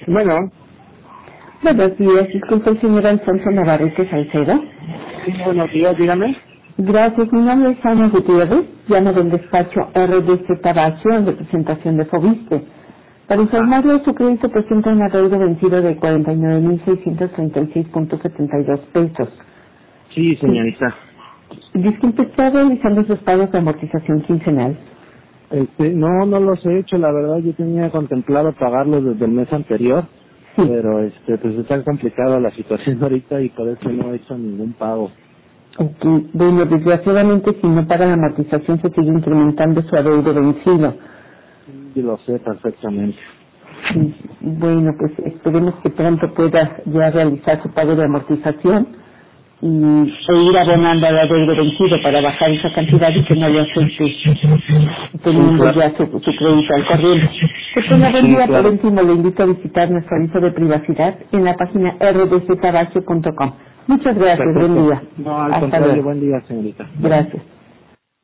Bueno, Buenos días, disculpe el señor Alfonso Navarrete Salcedo. sí, buenos días, dígame. Gracias, mi nombre es Ana Gutiérrez, llamo del despacho RDC Tabacio en representación de Fobiste. Para informarle, su crédito presenta un adeudo vencido de 49.636.72 pesos. Sí, señorita. Disculpe, ¿está realizando sus pagos de amortización quincenal? No los he hecho, la verdad. Yo tenía contemplado pagarlos desde el mes anterior, Sí. pero pues está complicada la situación ahorita y por eso no he hecho ningún pago. Ok, bueno, desgraciadamente si no paga la amortización se sigue incrementando su adeudo vencido. Sí, lo sé perfectamente. Sí, bueno, pues esperemos que pronto pueda ya realizar su pago de amortización e ir abonando al adeudo vencido para bajar esa cantidad y que no le afecte teniendo claro. ya su crédito al corriente. Que tenga buen Sí, día. claro. Por último, le invito a visitar nuestro aviso de privacidad en la página rdctabacio.com. Muchas gracias, buen Perfecto. día. No, al Hasta contrario, luego. buen día, señorita. Gracias.